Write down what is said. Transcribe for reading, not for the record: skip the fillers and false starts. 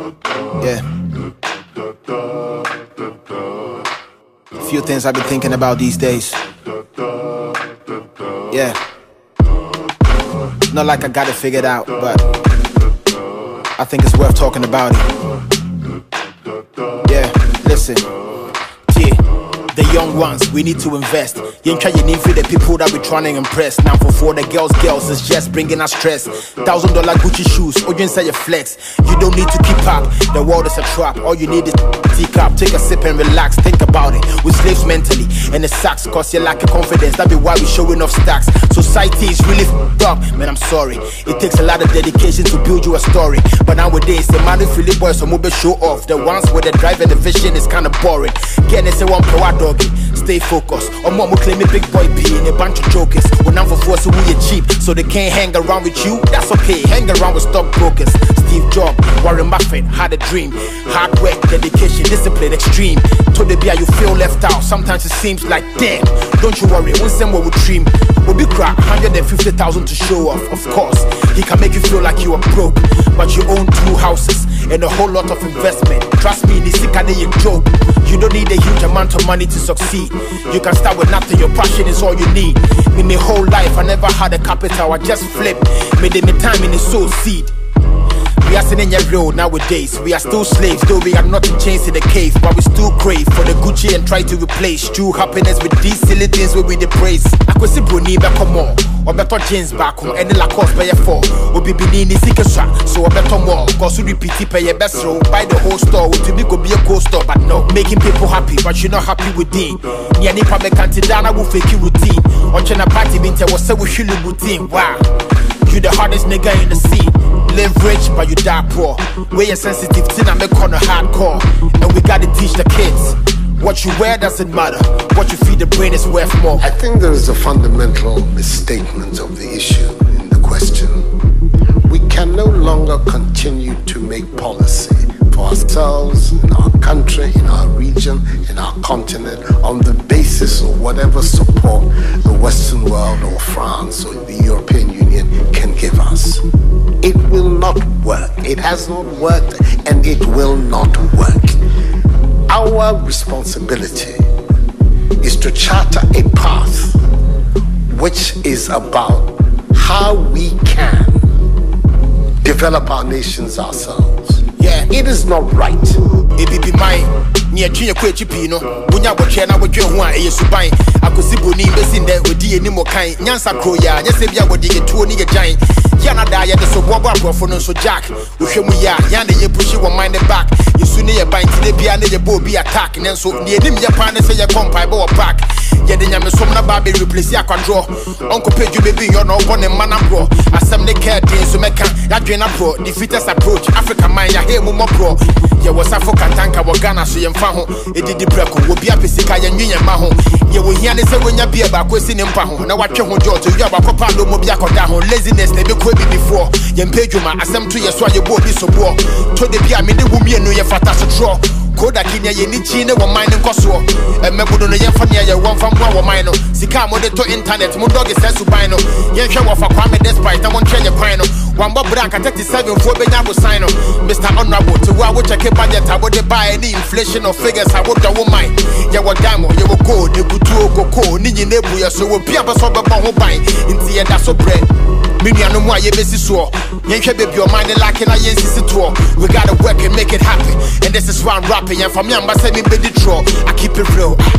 Yeah. A few things I've been thinking about these days. Yeah. Not like I got it figured out, but I think it's worth talking about it. Yeah, listen. Yeah. The young ones, we need to invest. You try you need for the people that we trying to impress. Now for the girls, it's just bringing us stress. $1,000 Gucci shoes, or you inside your flex. You don't need to keep up, the world is a trap. All you need is teacup, take a sip and relax. Think about it, we slaves mentally. And it sucks, cause you lack of confidence. That be why we showing off stacks. Society is really f***ed up, man, I'm sorry. It takes a lot of dedication to build you a story. But nowadays, the man with Philip boys, so mobile show off. The ones with the drive and the vision is kinda boring. Getting say one pro doggy, stay focused. Or more claim a big boy be in a bunch of jokers. When I'm for force, we are cheap, so they can't hang around with you. That's okay, hang around with stockbrokers. Steve Jobs, Warren Buffett had a dream. Hard work, dedication, discipline, extreme. To the beer, you feel left out. Sometimes it seems like damn. Don't you worry, one same will dream. We'll be crack 150,000 to show off. Of course, he can make you feel like you are broke, but you own 2 houses and a whole lot of investment. Trust me, this is a joke. You don't need a huge amount of money to succeed. You can start with nothing, your passion is all you need. In my whole life, I never had a capital, I just flipped. Made my time in the soul seed. We are sitting in your road nowadays. We are still slaves, though we are not in chains in the cave. But we still crave for the Gucci and try to replace true happiness with these silly things where we the praise. I could see Bruni back more, or better jeans back home, and the Lacoste by your 4. Or be Benini Sikasha, so a better more. Cause we repeat it, pay your best row, buy the whole store. To be could be a cold store, but no. Making people happy, but you're not happy with Dean. Niani Pame Cantidana will fake you routine. On China party, Winter was so we should routine. Wow, you the hardest nigga in the scene. Live rich, but you die poor. Where you're sensitive, I make on a hardcore. And we gotta teach the kids. What you wear doesn't matter. What you feed the brain is worth more. I think there is a fundamental misstatement of the issue in the question. We can no longer continue to make policy for ourselves, in our country, in our region, in our continent, on the basis of whatever support the Western world or France or the European Union can give us. It will not work. It has not worked and it will not work. Our responsibility is to charter a path which is about how we can develop our nations ourselves. Yeah, it is not right. It be mine. Near Junior Quechipino, when you watch and I would do one a subine. I could see Boni in there with the more kind. Yansa Croya, yes, if you would get 2 nigga giant. Yana die at the Soboba for so Jack. We show me ya, Yana, you push your mind back. You soon near bind to the piano, your boy be attacking, and so near him, your partner say your company or pack. Yet then I'm a summer baby replace your control. Uncle Page, you baby, you're not one and man pro. As some they care, so make that drain pro. Defeaters approach Africa, mind your hair more pro. You was African tanker, Ghana, so you found it did the preco, will be a physical and union maho. You will hear this when you be about question in Paho. Now what you want to you have a copalo mobiaco down, laziness, never could be before. Yen Pejuma, as some 2 years while you both be so poor. To the Pia, me the woman, no, your father's a draw. Koda Kinya, you need China, one mine and Kosovo. And Mabudo, Yafania, you want from one mine. Sikamo to internet, Mundog is Sensubino. Yen show of a Kwame despite, I won't tell you Pino. One Bob Branca 37 for Benabo Sino. Mr. Honorable, to what would check a budget, I would buy any inflation of figures, I would do mine. You were Damo, you will go, you could do Coco, Nini Nebuya, so will be a person of a buy into the end of bread. Miniano Moya Bessiso, Yanka baby, your mind like in a Yensi tour. We gotta work and make it happen. And this is why I'm rapping, and from Yamba send me baby draw. I keep it real.